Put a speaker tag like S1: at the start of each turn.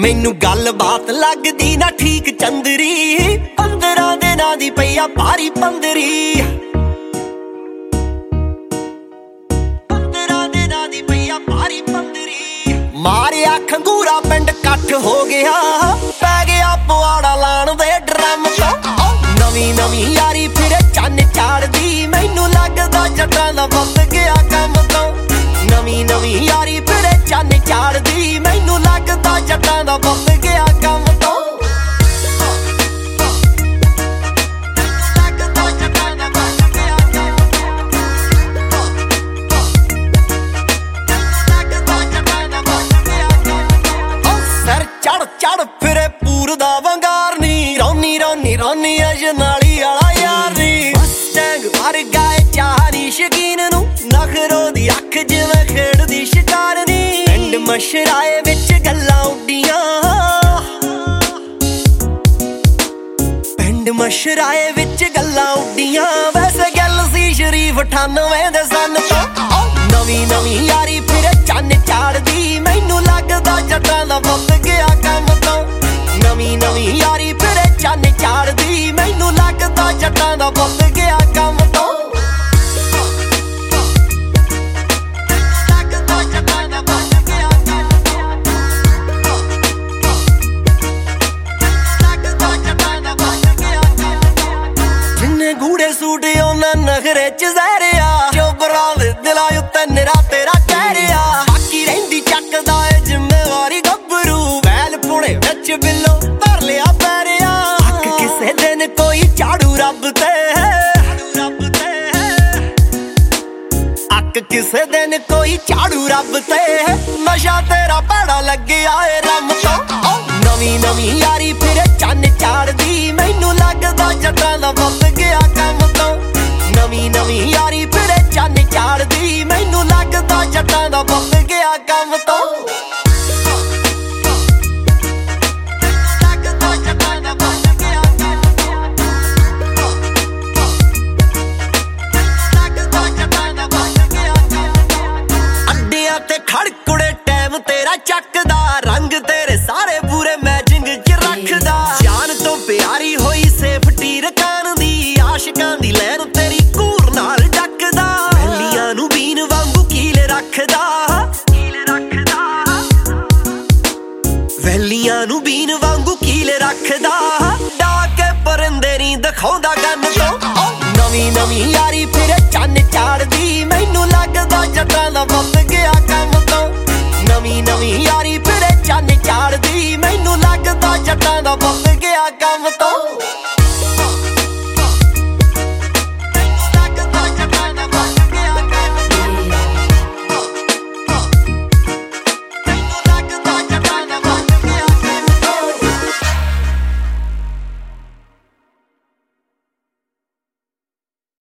S1: ਮੈਨੂੰ ਗੱਲ ਬਾਤ ਲੱਗਦੀ ਨਾ ਠੀਕ ਚੰਦਰੀ 15 ਦਿਨਾਂ ਦੀ ਪਈਆ ਭਾਰੀ ਪੰਦਰੀ 15 ਦਿਨਾਂ ਦੀ ਪਈਆ ਭਾਰੀ ਪੰਦਰੀ ਮਾਰਿਆ ਖੰਗੂਰਾ ਪਿੰਡ ਇਕੱਠ ਹੋ ਗਿਆ ਪੈ ਗਿਆ ਪਵਾੜਾ ਲਾਣ ਦੇ ਡਰਮ ਤੋਂ ਨਵੀਂ ਨਵੀਂ ਯਾਰੀ ਫਿਰ ਚੰਨ ਚਾੜਦੀ ਮੈਨੂੰ ਲੱਗਦਾ ਜੱਟਾਂ ਦਾ ਵੱਧ ਗਿਆ ਕੰਮ ਤੋਂ ਨਵੀਂ ਨਵੀਂ ਯਾਰੀ ਫਿਰ ਚੰਨ ਚਾੜਦੀ ਮੈਨੂੰ ਲੱਗਦਾ ਜੱਟਾਂ ਦਾ ਵੱਧ ਗਿਆ ਕੰਮ ਤੋਂ ਸਰ ਚੜ ਚੜ ਫਿਰੇ ਪੂਰ ਦਾ ਵੰਗਾਰ ਨੀ ਰੋਨੀ ਰੋਨੀ ਰੋਨੀ ਅਜਨਾਲੀ ਵਾਲਾ ਯਾਰ ਨੀ ਮਸਟੈਂਗ ਭਰ ਗਏ ਚਾਹਰੀ ਸ਼ਕੀਨ ਨੂੰ ਨਖਰੋ ਦੀ ਅੱਖ ਜਿਵੇਂ ਖੇਡਦੀ ਸ਼ਿਕਾਰ ਨੀ ਪਿੰਡ ਮਸ਼ਰਾਏ ਵਿੱਚ ਗੱਲਾਂ ਉੱਡੀਆਂ ਪਿੰਡ ਮਸ਼ਰਾਏ ਵਿੱਚ ਗੱਲਾਂ ਉੱਡੀਆਂ ਵੈਸੇ ਗੱਲ ਸੀ ਸ਼ਰੀਫ 98 ਦੇ ਸਨ ਤੋਂ ਨਵੀਂ ਨਵੀਂ ਯਾਰੀ ਫਿਰ ਚੰਨ ਚਾੜਦੀ ਮੈਨੂੰ ਲੱਗਦਾ ਜੱਟਾਂ ਦਾ ਵੱਧ ਗਿਆ ਕੰਮ ਤੋਂ ਨਵੀਂ ਨਵੀਂ ਯਾਰੀ ਫਿਰ ਚੰਨ ਚਾੜਦੀ ਮੈਨੂੰ ਲੱਗਦਾ ਜੱਟਾਂ ਦਾ ਵੱਧ ਗਿਆ ਕੰਮ ਤੋਂ ਜਿੰਨੇ ਗੂੜੇ ਸੂਟ ਉਹਨਾਂ ਨਖਰੇ ਚ ਜ਼ਹਿਰਿਆ ਚੋਬਰਾਂ ਦੇ ਦਿਲਾਂ ਉੱਤੇ ਨਿਰਾ ਤੇਰਾ ਕਹਿ ਰਿਹਾ ਬਾਕੀ ਰਹਿੰਦੀ ਚੱਕਦਾ ਏ ਜ਼ਿੰਮੇਵਾਰੀ ਗੱਭਰੂ ਵੈਲ ਪੁਣੇ ਵਿੱਚ ਬਿੱਲੋ ਧਰ ਲਿਆ ਪੈਰਿਆ ਹੱਕ ਕਿਸੇ ਦਿਨ ਕੋਈ ਝਾੜੂ ਰੱਬ ਤੇ ਹੱਕ ਕਿਸੇ ਦਿਨ ਕੋਈ ਝਾੜੂ ਰੱਬ ਤੇ ਨਸ਼ਾ ਤੇਰਾ ਭੈੜਾ ਲੱਗਿਆ ਏ ਰੰਮ ਤੋਂ ਨਵੀਂ ਨਵੀਂ ਯਾਰੀ ਫਿਰ ਚੰਨ ਚਾੜਦੀ ਮੈਨੂੰ ਲੱਗਦਾ ਜੱਟਾਂ ਦਾ ਵੱਧ ਗਿਆ ਕੰਮ ਤੋਂ ਨਵੀਂ ਨਵੀਂ ਯਾਰੀ ਫਿਰ ਚੰਨ ਚਾੜਦੀ ਮੈਨੂੰ ਲੱਗਦਾ ਜੱਟਾਂ ਦਾ ਵੱਧ ਗਿਆ ਕੰਮ ਤੋਂ ਅੱਡਿਆਂ ਤੇ ਖੜਕੁੜੇ ਟਾਈਮ ਤੇਰਾ ਚੱਕਦਾ ਰੰਗ ਤੇਰੇ ਸਾਰੇ ਪੂਰੇ ਮੈਚਿੰਗ ਚ ਰੱਖਦਾ ਜਾਨ ਤੋਂ ਪਿਆਰੀ ਹੋਈ ਸੇਫਟੀ ਰਕਾਨ ਦੀ ਆਸ਼ਿਕਾਂ ਦੀ ਲੈਨ ਤੇਰੀ ਘੂਰ ਨਾਲ ਡੱਕਦਾ ਵੈਲੀਆਂ ਨੂੰ ਬੀਨ ਵਾਂਗੂ ਕੀਲ ਰੱਖਦਾ ਵੈਲੀਆਂ ਨੂੰ ਬੀਨ ਵਾਂਗੂ ਕੀਲ ਰੱਖਦਾ ਡਾਕੇ ਪਰਿੰਦੇ ਨਹੀਂ ਦਿਖਾਉਂਦਾ ਗੰਨ ਤੋਂ ਨਵੀਂ ਨਵੀਂ ਯਾਰੀ ਫਿਰ ਚੰਨ ਚਾੜਦੀ ਮੈਨੂੰ ਲੱਗਦਾ ਜੱਟਾਂ ਦਾ ਵੱਧ ਗਿਆ ਕੰਮ ਤੋਂ ਨਵੀਂ ਨਵੀਂ ਯਾਰੀ ਫਿਰ ਚੰਨ ਚਾੜਦੀ ਮੈਨੂੰ ਲੱਗਦਾ ਜੱਟਾਂ ਦਾ ਵੱਧ ਗਿਆ ਕੰਮ ਤੋਂ